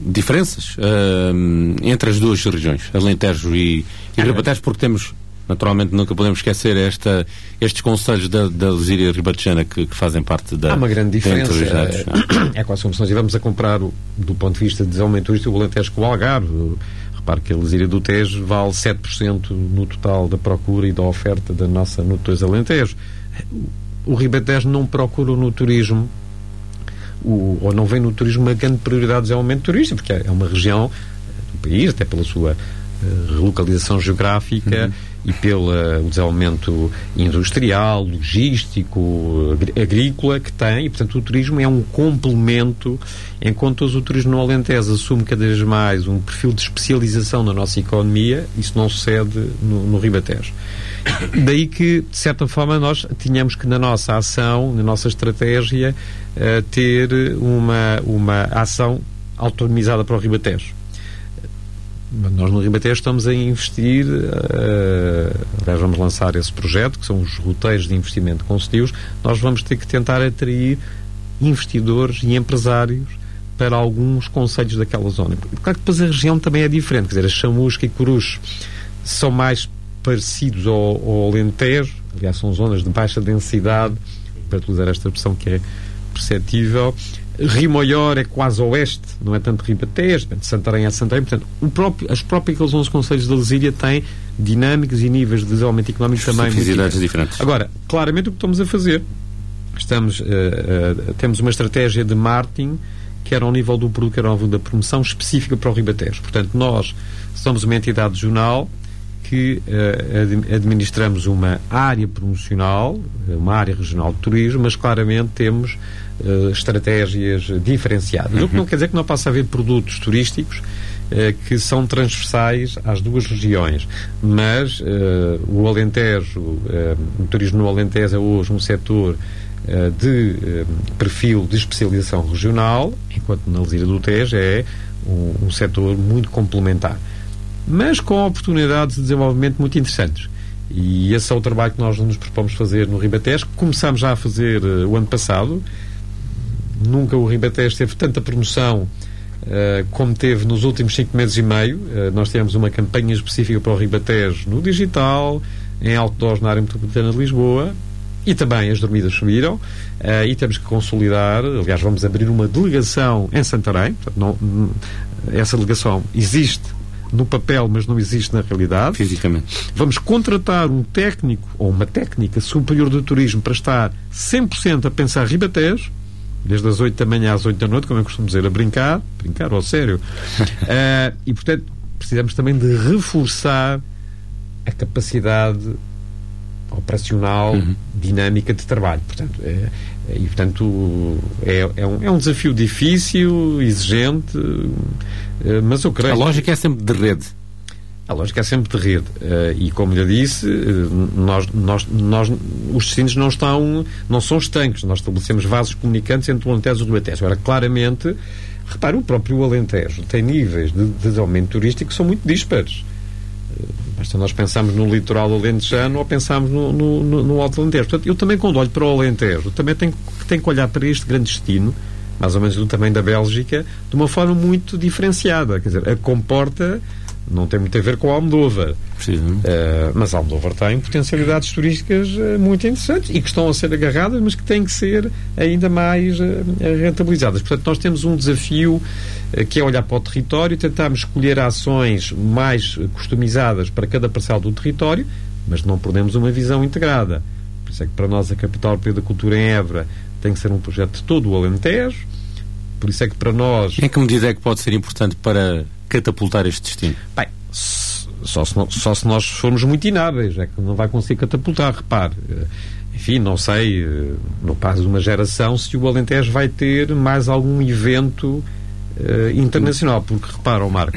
[SPEAKER 1] diferenças uh, entre as duas regiões, Alentejo e, e Ribatejo, porque temos, naturalmente, nunca podemos esquecer esta, estes concelhos da, da Lesíria Ribatejana que, que fazem parte da...
[SPEAKER 2] Há uma grande diferença. É, é quase como se nós estivermos a comparar, o, do ponto de vista de desenvolvimento turístico, o Alentejo com o Algarve. Repare que a Lesíria do Tejo vale sete por cento no total da procura e da oferta da nossa no Tejo Alentejo. O Ribatejo não procura no turismo, o, ou não vem no turismo uma grande prioridade de desenvolvimento turístico, porque é uma região do país, até pela sua uh, relocalização geográfica, uhum. e pelo uh, desenvolvimento industrial, logístico, agrícola que tem, e portanto o turismo é um complemento, enquanto o turismo no Alentejo assume cada vez mais um perfil de especialização na nossa economia, isso não sucede no, no Ribatejo. Daí que, de certa forma, nós tínhamos que na nossa ação, na nossa estratégia, uh, ter uma, uma ação autonomizada para o Ribatejo. Nós no Ribatejo estamos a investir, uh, aliás, vamos lançar esse projeto, que são os roteiros de investimento concedidos. Nós vamos ter que tentar atrair investidores e empresários para alguns concelhos daquela zona. Claro que depois a região também é diferente, quer dizer, a Chamusca e Coruche são mais parecidos ao, ao Alentejo, aliás, são zonas de baixa densidade, para utilizar esta expressão que é perceptível. Rio Maior é quase oeste, não é tanto Ribatejo, Santarém é Santarém, portanto, o próprio, as próprias onze concelhos da Lesíria têm dinâmicas e níveis de desenvolvimento económico também muito
[SPEAKER 1] diferentes. diferentes.
[SPEAKER 2] Agora, claramente o que estamos a fazer, estamos, uh, uh, temos uma estratégia de marketing que era ao nível do produto, que era ao nível da promoção específica para o Ribatejo. Portanto, nós somos uma entidade regional que uh, administramos uma área promocional, uma área regional de turismo, mas claramente temos uh, estratégias diferenciadas. Uhum. O que não quer dizer que não possa haver produtos turísticos uh, que são transversais às duas regiões, mas uh, o Alentejo, uh, o turismo no Alentejo é hoje um setor uh, de uh, perfil de especialização regional, enquanto na Lesíria do Tejo é um, um setor muito complementar, mas com oportunidades de desenvolvimento muito interessantes. E esse é o trabalho que nós nos propomos fazer no Ribatejo. Começámos já a fazer uh, o ano passado. Nunca o Ribatejo teve tanta promoção uh, como teve nos últimos cinco meses e meio. Uh, nós tivemos uma campanha específica para o Ribatejo no digital, em outdoors na área metropolitana de Lisboa, e também as dormidas subiram, uh, e temos que consolidar. Aliás, vamos abrir uma delegação em Santarém. Portanto, não, essa delegação existe no papel, mas não existe na realidade.
[SPEAKER 1] Fisicamente.
[SPEAKER 2] Vamos contratar um técnico ou uma técnica superior do turismo para estar cem por cento a pensar Ribatejo, desde as oito da manhã às oito da noite, como eu costumo dizer, a brincar, brincar ou sério. uh, e, portanto, precisamos também de reforçar a capacidade operacional, uhum. dinâmica de trabalho. Portanto, é, e, portanto, é, é, um, é um desafio difícil, exigente, mas eu creio...
[SPEAKER 1] A lógica é sempre de rede.
[SPEAKER 2] A lógica é sempre de rede. E, como lhe disse, nós, nós, nós, os destinos não estão, não são estanques. Nós estabelecemos vasos comunicantes entre o Alentejo e o Ribatejo. Agora, claramente, repare, o próprio Alentejo tem níveis de, de desenvolvimento turístico que são muito dispares. Basta nós pensamos no litoral alentejano ou pensamos no, no, no, no Alto Alentejo. Portanto, eu também, quando olho para o Alentejo, também tenho, tenho que olhar para este grande destino, mais ou menos do tamanho da Bélgica, de uma forma muito diferenciada. Quer dizer, a comporta não tem muito a ver com a Almodóvar. Uh, mas a Almodóvar tem potencialidades turísticas uh, muito interessantes e que estão a ser agarradas, mas que têm que ser ainda mais uh, rentabilizadas. Portanto, nós temos um desafio uh, que é olhar para o território, tentarmos escolher ações mais customizadas para cada parcela do território, mas não perdemos uma visão integrada. Por isso é que para nós a Capital Europeia da Cultura em Évora tem que ser um projeto de todo o Alentejo. Por isso é que para nós...
[SPEAKER 1] Em que medida é que pode ser importante para catapultar este destino?
[SPEAKER 2] Bem, só se, só se nós formos muito inábeis, é que não vai conseguir catapultar. Repare, enfim, não sei, no caso de uma geração, se o Alentejo vai ter mais algum evento uh, internacional, porque repara, Marco,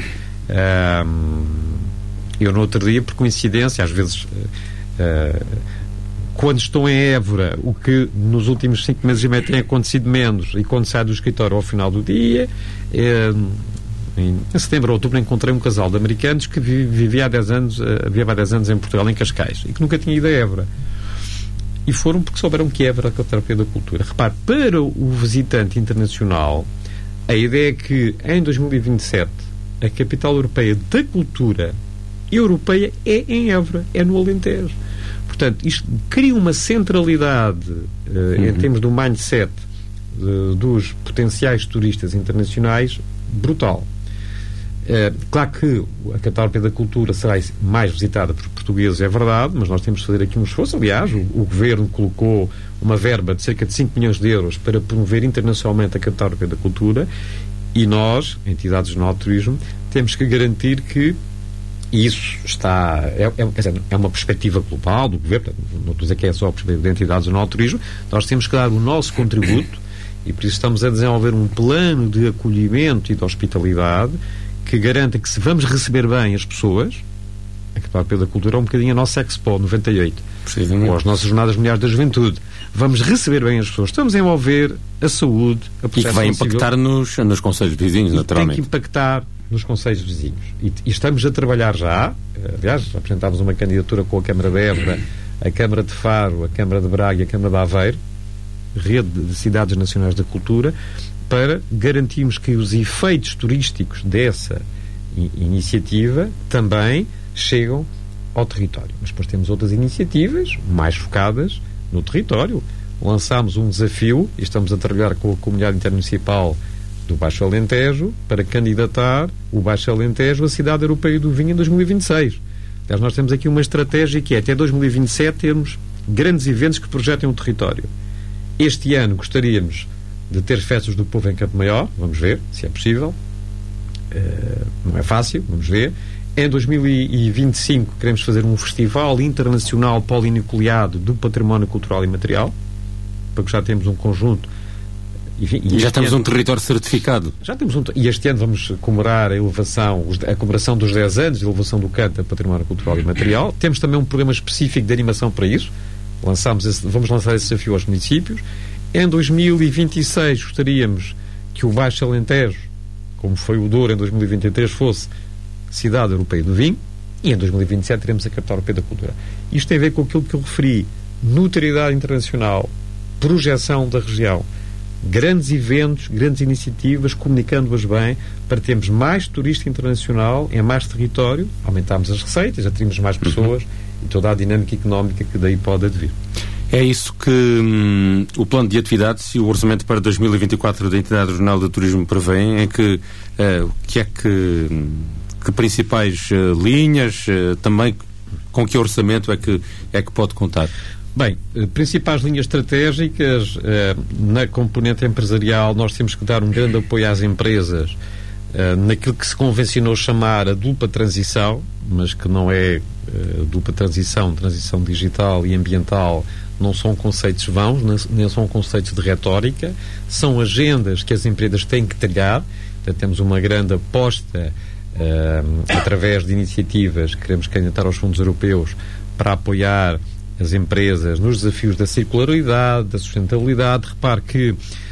[SPEAKER 2] uh, eu no outro dia, por coincidência, às vezes uh, uh, quando estou em Évora, o que nos últimos cinco meses e meio tem acontecido menos, e quando saio do escritório ao final do dia, uh, em setembro ou outubro encontrei um casal de americanos que vivia há dez anos, vivia há dez anos em Portugal, em Cascais, e que nunca tinha ido a Évora. E foram porque souberam que Évora é a Capital Europeia da Cultura. Repare, para o visitante internacional, A ideia é que em dois mil e vinte e sete a capital europeia da cultura europeia é em Évora, é no Alentejo. Portanto, isto cria uma centralidade uh, uhum. em termos do mindset uh, dos potenciais turistas internacionais brutal. Uh, claro que a capital europeia da cultura será mais visitada por portugueses, é verdade, mas nós temos de fazer aqui um esforço. Aliás, o, o Governo colocou uma verba de cerca de cinco milhões de euros para promover internacionalmente a capital europeia da cultura, e nós, entidades do turismo, temos que garantir que isso está... É, é, quer dizer, é uma perspectiva global do Governo, não estou a dizer que é só a perspectiva de entidades do turismo, nós temos que dar o nosso contributo, e por isso estamos a desenvolver um plano de acolhimento e de hospitalidade que garanta que, se vamos receber bem as pessoas, a capital europeia da cultura é um bocadinho a nossa Expo noventa e oito, ou as nossas Jornadas Mundiais da Juventude. Vamos receber bem as pessoas, estamos a envolver a saúde, a
[SPEAKER 1] proteção civil. E que vai impactar nos, nos concelhos vizinhos,
[SPEAKER 2] e
[SPEAKER 1] naturalmente.
[SPEAKER 2] Tem que impactar nos concelhos vizinhos. E, e estamos a trabalhar já, aliás, apresentámos uma candidatura com a Câmara de Évora, a Câmara de Faro, a Câmara de Braga e a Câmara de Aveiro, rede de cidades nacionais da cultura, para garantirmos que os efeitos turísticos dessa i- iniciativa também chegam ao território. Mas depois temos outras iniciativas mais focadas no território. Lançámos um desafio e estamos a trabalhar com a comunidade intermunicipal do Baixo Alentejo para candidatar o Baixo Alentejo à Cidade Europeia do Vinho em dois mil e vinte e seis. Aliás, nós temos aqui uma estratégia que é, até dois mil e vinte e sete, termos grandes eventos que projetem o território. Este ano gostaríamos de ter festas do povo em Campo Maior, vamos ver se é possível. Uh, não é fácil, vamos ver. Em dois mil e vinte e cinco queremos fazer um festival internacional polinucleado do património cultural e material, porque já temos um conjunto. Enfim,
[SPEAKER 1] e já temos ano, um território certificado.
[SPEAKER 2] Já temos um, e este ano vamos comemorar a elevação, a comemoração dos dez anos de elevação do canto a património cultural e material. Temos também um programa específico de animação para isso. Lançamos esse, vamos lançar esse desafio aos municípios. Em dois mil e vinte e seis gostaríamos que o Baixo Alentejo, como foi o Douro em dois mil e vinte e três, fosse Cidade Europeia do Vinho, e em dois mil e vinte e sete teremos a Capital Europeia da Cultura. Isto tem a ver com aquilo que eu referi: notoriedade internacional, projeção da região, grandes eventos, grandes iniciativas, comunicando-as bem, para termos mais turista internacional em mais território, aumentarmos as receitas, atrairmos mais pessoas uhum. e toda a dinâmica económica que daí pode advir.
[SPEAKER 1] É isso que hum, o plano de atividades e o orçamento para dois mil e vinte e quatro da Entidade Regional de Turismo prevêem, em que uh, o que é que, que principais uh, linhas, uh, também com que orçamento é que, é que pode contar?
[SPEAKER 2] Bem, principais linhas estratégicas, eh, na componente empresarial nós temos que dar um grande apoio às empresas eh, naquilo que se convencionou chamar a dupla transição, mas que não é eh, dupla transição, transição digital e ambiental, não são conceitos vãos, nem são conceitos de retórica, são agendas que as empresas têm que trilhar. Portanto, temos uma grande aposta eh, através de iniciativas que queremos candidatar aos fundos europeus para apoiar as empresas nos desafios da circularidade, da sustentabilidade. Repare que,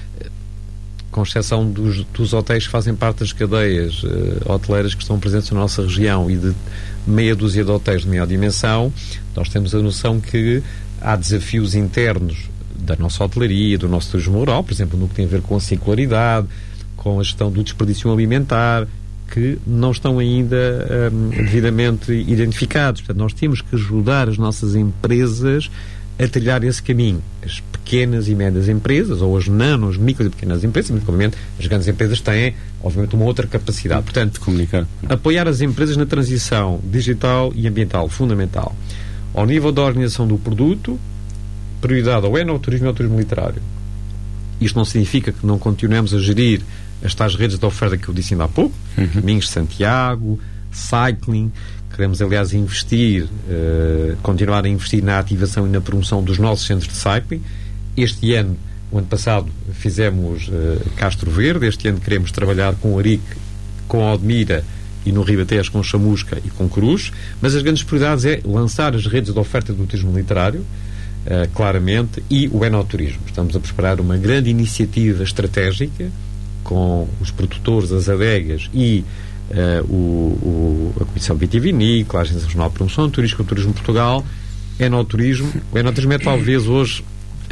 [SPEAKER 2] com exceção dos, dos hotéis que fazem parte das cadeias uh, hoteleiras que estão presentes na nossa região e de meia dúzia de hotéis de maior dimensão, nós temos a noção que há desafios internos da nossa hotelaria, do nosso turismo rural, por exemplo, no que tem a ver com a circularidade, com a gestão do desperdício alimentar, que não estão ainda um, devidamente identificados. Portanto, nós temos que ajudar as nossas empresas a trilhar esse caminho. As pequenas e médias empresas, ou as nano, as micro e pequenas empresas, muito obviamente, as grandes empresas têm, obviamente, uma outra capacidade. Portanto,
[SPEAKER 1] de comunicar.
[SPEAKER 2] Apoiar as empresas na transição digital e ambiental, fundamental. Ao nível da organização do produto, prioridade ao enoturismo e ao turismo literário. Isto não significa que não continuemos a gerir as tais redes de oferta que eu disse ainda há pouco, uhum. Caminhos de Santiago, cycling. Queremos, aliás, investir, uh, continuar a investir na ativação e na promoção dos nossos centros de cycling. Este ano, o ano passado, fizemos uh, Castro Verde. Este ano queremos trabalhar com o Arique, com a Odmira e no Ribatejo com Chamusca e com Cruz. Mas as grandes prioridades é lançar as redes de oferta do turismo literário, uh, claramente, e o enoturismo. Estamos a preparar uma grande iniciativa estratégica com os produtores, as adegas e uh, o, o, a Comissão Vitivinícola, a Agência Regional de Promoção Turística, o Turismo de Portugal. Enoturismo. O enoturismo é talvez hoje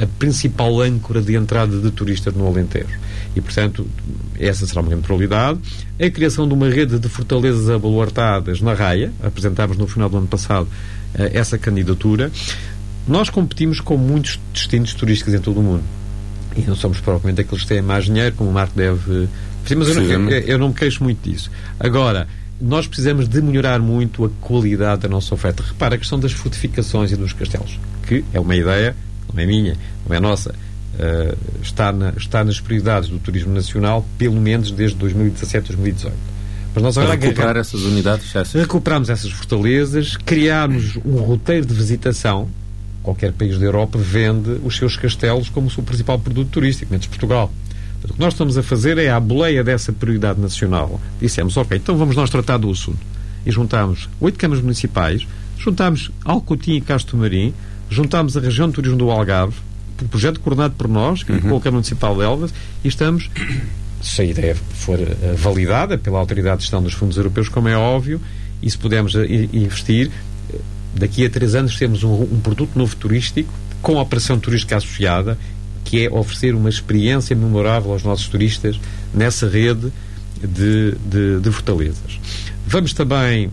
[SPEAKER 2] a principal âncora de entrada de turistas no Alentejo. E, portanto, essa será uma grande prioridade. A criação de uma rede de fortalezas abaluartadas na Raia, apresentámos no final do ano passado uh, essa candidatura. Nós competimos com muitos destinos turísticos em todo o mundo. E não somos propriamente aqueles que têm mais dinheiro, como o Marco deve... Mas eu não, eu, eu não me queixo muito disso. Agora, nós precisamos de melhorar muito a qualidade da nossa oferta. Repara a questão das fortificações e dos castelos, que é uma ideia, não é minha, não é nossa, uh, está, na, está nas prioridades do turismo nacional, pelo menos desde dois mil e dezassete, dois mil e dezoito. Mas nós agora
[SPEAKER 1] recuperar essas unidades? Essas...
[SPEAKER 2] Recuperamos essas fortalezas, criarmos um roteiro de visitação. Qualquer país da Europa vende os seus castelos como o seu principal produto turístico, menos Portugal. O que nós estamos a fazer é, à boleia dessa prioridade nacional, dissemos, ok, então vamos nós tratar do assunto. E juntámos oito câmaras municipais, juntámos Alcotim e Castro Marim, juntámos a região de turismo do Algarve, um projeto coordenado por nós, uhum. com a Câmara Municipal de Elvas, e estamos, se a ideia for uh, validada pela Autoridade de Gestão dos Fundos Europeus, como é óbvio, e se pudermos uh, investir, uh, daqui a três anos temos um, um produto novo turístico, com a operação turística associada, que é oferecer uma experiência memorável aos nossos turistas nessa rede de, de, de fortalezas. Vamos também,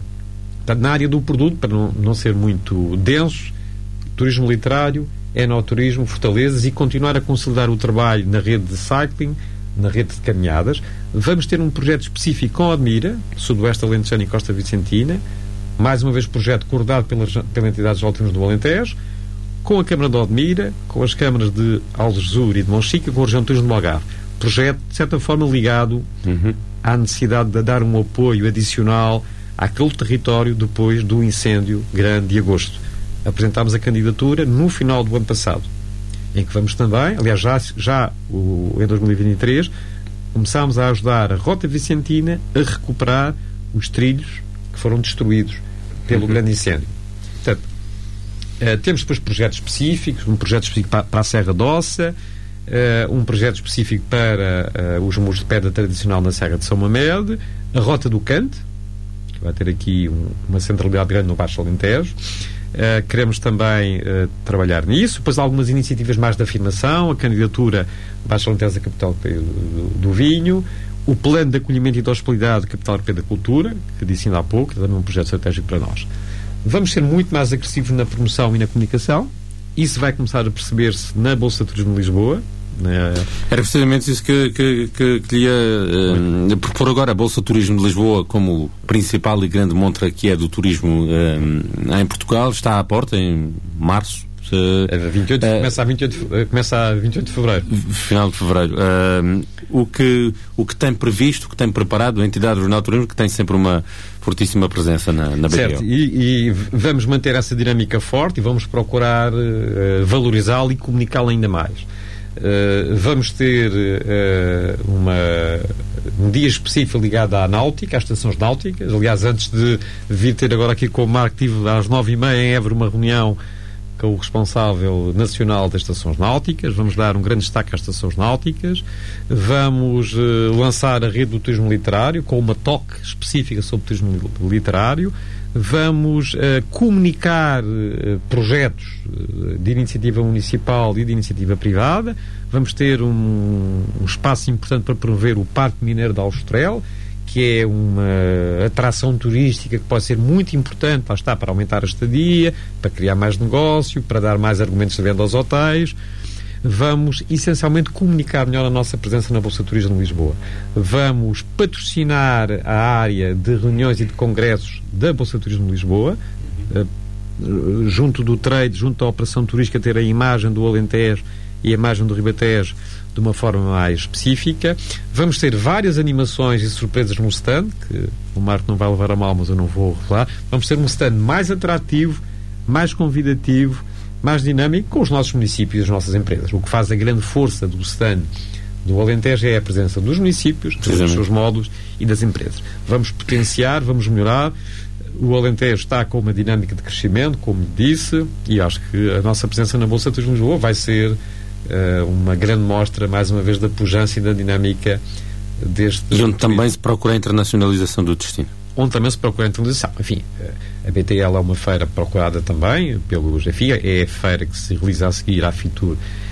[SPEAKER 2] na área do produto, para não, não ser muito densos, turismo literário, enoturismo, fortalezas, e continuar a consolidar o trabalho na rede de cycling, na rede de caminhadas. Vamos ter um projeto específico com a Admira, Sudoeste Alentejano e Costa Vicentina, mais uma vez projeto coordenado pela, pela entidade de Altos do Alentejo, com a Câmara de Odmira, com as câmaras de Algesur e de Monchique, com a região de turismo do Algarve. Projeto, de certa forma, ligado uhum. à necessidade de dar um apoio adicional àquele território depois do incêndio grande de agosto. Apresentámos a candidatura no final do ano passado, em que vamos também, aliás, já, já o, em dois mil e vinte e três, começámos a ajudar a Rota Vicentina a recuperar os trilhos que foram destruídos pelo uhum. grande incêndio. Portanto, Uh, temos depois projetos específicos, um projeto específico para, para a Serra d'Ossa, uh, um projeto específico para uh, os muros de pedra tradicional na Serra de São Mamede, a Rota do Cante, que vai ter aqui um, uma centralidade grande no Baixo Alentejo. Uh, queremos também uh, trabalhar nisso. Depois algumas iniciativas mais de afirmação, a candidatura Baixo Alentejo da Capital do, do Vinho, o Plano de Acolhimento e de Hospitalidade Capital Europeia da Cultura, que disse ainda há pouco, que é também um projeto estratégico para nós. Vamos ser muito mais agressivos na promoção e na comunicação. Isso vai começar a perceber-se na Bolsa de Turismo de Lisboa. Na...
[SPEAKER 1] Era precisamente isso que, que, que, que lhe ia uh, propor agora. A Bolsa de Turismo de Lisboa, como principal e grande montra que é do turismo uh, em Portugal, está à porta em março.
[SPEAKER 2] Uh, vinte e oito, uh, começa, a vinte e oito, uh, começa a vinte e oito de fevereiro.
[SPEAKER 1] Final de fevereiro. Uh, o, que, o que tem previsto, o que tem preparado a entidade regional de turismo, que tem sempre uma fortíssima presença na, na B T O.
[SPEAKER 2] Certo, e, e vamos manter essa dinâmica forte e vamos procurar uh, valorizá-la e comunicá-la ainda mais. Uh, vamos ter uh, uma, um dia específico ligado à náutica, às estações náuticas. Aliás, antes de vir ter agora aqui com o Marco, tive às nove e meia em Évora uma reunião com o responsável nacional das estações náuticas. Vamos dar um grande destaque às estações náuticas. Vamos uh, lançar a rede do turismo literário com uma toque específica sobre o turismo literário. Vamos uh, comunicar uh, projetos uh, de iniciativa municipal e de iniciativa privada. Vamos ter um, um espaço importante para promover o Parque Mineiro de Aljustrel, que é uma atração turística que pode ser muito importante, lá está, para aumentar a estadia, para criar mais negócio, para dar mais argumentos de venda aos hotéis. Vamos, essencialmente, comunicar melhor a nossa presença na Bolsa de Turismo de Lisboa. Vamos patrocinar a área de reuniões e de congressos da Bolsa de Turismo de Lisboa, uhum. junto do trade, junto da operação turística, ter a imagem do Alentejo e a imagem do Ribatejo de uma forma mais específica. Vamos ter várias animações e surpresas no stand, que o Marco não vai levar a mal, mas eu não vou revelar. Vamos ter um stand mais atrativo, mais convidativo, mais dinâmico, com os nossos municípios e as nossas empresas. O que faz a grande força do stand do Alentejo é a presença dos municípios, dos seus módulos e das empresas. Vamos potenciar, vamos melhorar. O Alentejo está com uma dinâmica de crescimento, como disse, e acho que a nossa presença na Bolsa de Turismo de Lisboa vai ser Uh, uma grande mostra, mais uma vez, da pujança e da dinâmica deste...
[SPEAKER 1] E onde também se procura a internacionalização do destino.
[SPEAKER 2] Onde também se procura a internacionalização. Enfim, a B T L é uma feira procurada também pelo G F I A, é a feira que se realiza a seguir à Fitur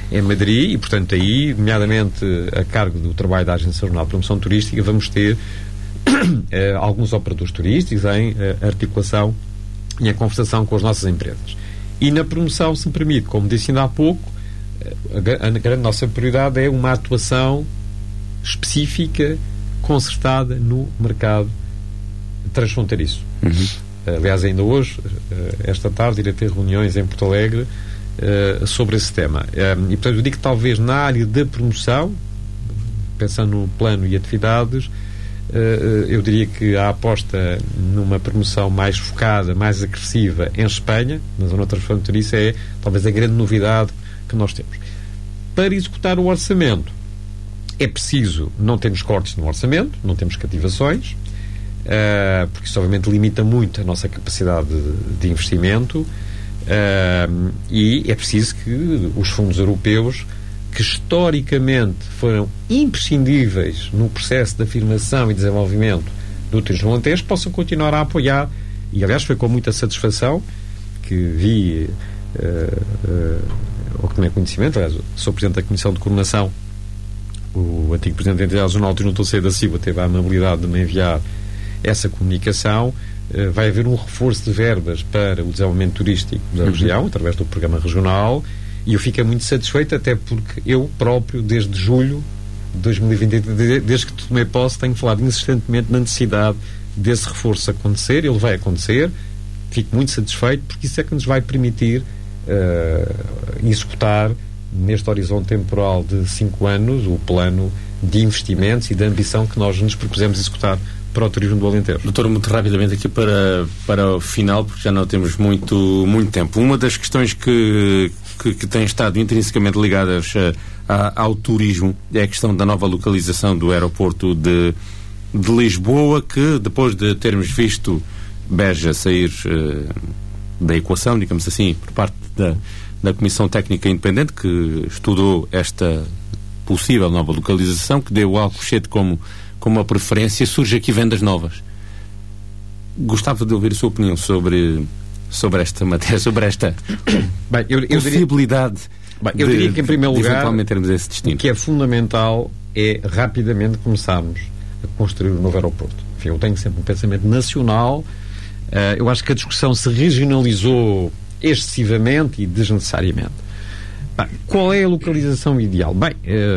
[SPEAKER 2] em Madrid e, portanto, aí, nomeadamente a cargo do trabalho da Agência Regional de Promoção Turística, vamos ter eh, alguns operadores turísticos em eh, articulação e em conversação com as nossas empresas. E na promoção, se me permite, como disse ainda há pouco, a, a grande nossa prioridade é uma atuação específica, concertada no mercado transfronteiriço. Uhum. Aliás, ainda hoje, esta tarde, irei ter reuniões em Porto Alegre uh, sobre esse tema. Um, e, portanto, eu digo que talvez na área da promoção, pensando no plano e atividades, uh, eu diria que a aposta numa promoção mais focada, mais agressiva em Espanha, na zona transfronteiriça, é talvez a grande novidade que nós temos. Para executar o orçamento, é preciso não termos cortes no orçamento, não temos cativações, Uh, porque isso obviamente limita muito a nossa capacidade de, de investimento, uh, e é preciso que os fundos europeus, que historicamente foram imprescindíveis no processo de afirmação e desenvolvimento do turismo alentejo, possam continuar a apoiar. E aliás foi com muita satisfação que vi, uh, uh, ou que não é conhecimento, aliás, sou Presidente da Comissão de Coordenação, o antigo Presidente da Entidade Regional, Nuno Tolcedo da Silva, teve a amabilidade de me enviar essa comunicação. Uh, vai haver um reforço de verbas para o desenvolvimento turístico da uhum. região, através do programa regional, e eu fico muito satisfeito, até porque eu próprio, desde julho de dois mil e vinte, desde que tomei posse, tenho falado insistentemente na necessidade desse reforço acontecer. Ele vai acontecer, fico muito satisfeito, porque isso é que nos vai permitir uh, executar, neste horizonte temporal de cinco anos, o plano de investimentos e de ambição que nós nos propusemos executar para o turismo do Alentejo. Doutor, muito rapidamente aqui para, para o final, porque já não temos muito, muito tempo. Uma das questões que, que, que tem estado intrinsecamente ligadas a, ao turismo é a questão da nova localização do aeroporto de, de Lisboa, que depois de termos visto Beja sair uh, da equação, digamos assim, por parte da, da Comissão Técnica Independente, que estudou esta possível nova localização, que deu Alcochete como como uma preferência, surge aqui vendas novas. Gostava de ouvir a sua opinião sobre, sobre esta matéria, sobre esta bem, eu, eu possibilidade diria, bem, eu diria
[SPEAKER 1] de,
[SPEAKER 2] que, em primeiro
[SPEAKER 1] de,
[SPEAKER 2] lugar,
[SPEAKER 1] de termos esse destino.
[SPEAKER 2] O que é fundamental é rapidamente começarmos a construir um novo aeroporto. Enfim, eu tenho sempre um pensamento nacional. Uh, eu acho que a discussão se regionalizou excessivamente e desnecessariamente. Bem, qual é a localização ideal? Bem,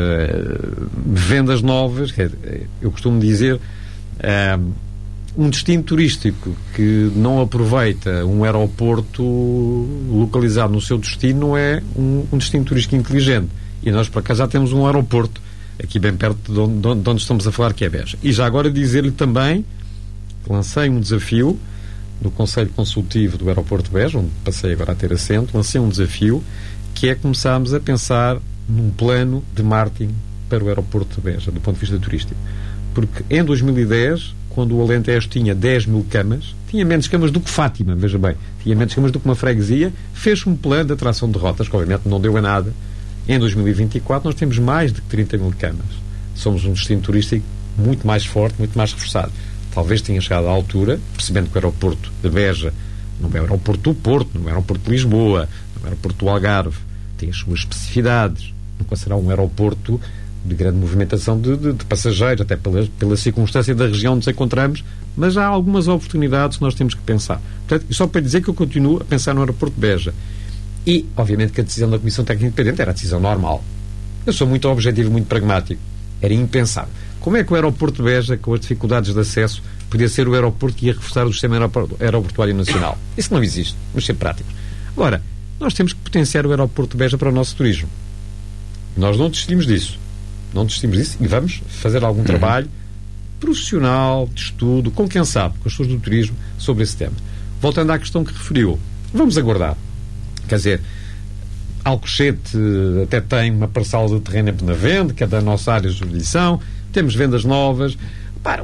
[SPEAKER 2] uh, vendas novas, eu costumo dizer, uh, um destino turístico que não aproveita um aeroporto localizado no seu destino não é um, um destino turístico inteligente. E nós, por acaso, já temos um aeroporto aqui bem perto de onde, de onde estamos a falar, que é Beja. E já agora dizer-lhe também que lancei um desafio no Conselho Consultivo do Aeroporto de Beja, onde passei agora a ter assento, lancei um desafio que é começarmos a pensar num plano de marketing para o aeroporto de Beja, do ponto de vista turístico. Porque em dois mil e dez, quando o Alentejo tinha dez mil camas, tinha menos camas do que Fátima, veja bem, tinha menos camas do que uma freguesia, fez um plano de atração de rotas, que obviamente não deu a nada. Em dois mil e vinte e quatro nós temos mais de trinta mil camas. Somos um destino turístico muito mais forte, muito mais reforçado. Talvez tenha chegado à altura, percebendo que o aeroporto de Beja não é o aeroporto do Porto, não é o aeroporto de Lisboa, não é o aeroporto do Algarve, tem as suas especificidades, nunca será um aeroporto de grande movimentação de, de, de passageiros, até pela, pela circunstância da região onde nos encontramos, mas há algumas oportunidades que nós temos que pensar. Portanto, só para dizer que eu continuo a pensar no aeroporto de Beja. E, obviamente, que a decisão da Comissão Técnica Independente era a decisão normal. Eu sou muito objetivo, muito pragmático. Era impensável. Como é que o aeroporto de Beja, com as dificuldades de acesso, podia ser o aeroporto que ia reforçar o sistema aeroportuário nacional? Isso não existe. Vamos ser práticos. Agora, nós temos que potenciar o aeroporto de Beja para o nosso turismo. Nós não desistimos disso. Não desistimos disso e vamos fazer algum uhum. trabalho profissional, de estudo, com quem sabe, com as pessoas do turismo, sobre esse tema. Voltando à questão que referiu, vamos aguardar. Quer dizer, Alcochete até tem uma parcela de terreno em Benavente, que é da nossa área de jurisdição, temos vendas novas. Para,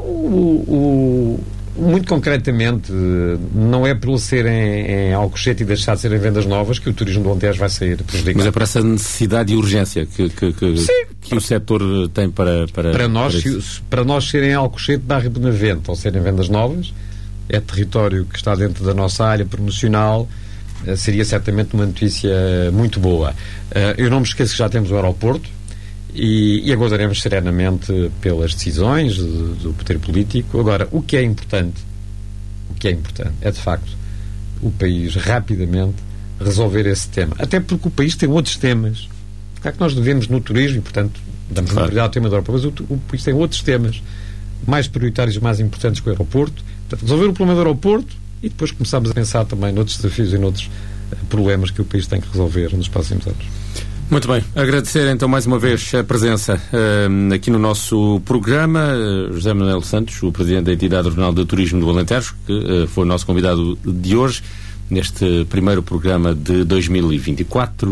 [SPEAKER 2] o, o, muito concretamente, não é por ele ser em, em Alcochete e deixar de ser em vendas novas que o turismo do Alentejo vai sair prejudicado.
[SPEAKER 1] Mas é para essa necessidade e urgência que, que, que, que o setor tem para... Para,
[SPEAKER 2] para, nós, para, se, para nós serem em Alcochete, Barra e Benavente, ou serem vendas novas, é território que está dentro da nossa área promocional. uh, seria certamente uma notícia muito boa. Uh, eu não me esqueço que já temos o aeroporto e, e aguardaremos serenamente pelas decisões do, do poder político. Agora, o que é importante, o que é importante é, de facto, o país rapidamente resolver esse tema. Até porque o país tem outros temas. Claro que nós devemos no turismo e, portanto, damos claro. prioridade ao tema do aeroporto, mas o, o país tem outros temas mais prioritários e mais importantes que o aeroporto. Portanto, resolver o problema do aeroporto e depois começarmos a pensar também noutros desafios e noutros uh, problemas que o país tem que resolver nos próximos anos.
[SPEAKER 1] Muito bem. Agradecer então mais uma vez a presença uh, aqui no nosso programa, uh, José Manuel Santos, o Presidente da Entidade Regional de Turismo do Alentejo, que uh, foi o nosso convidado de hoje, neste primeiro programa de dois mil e vinte e quatro.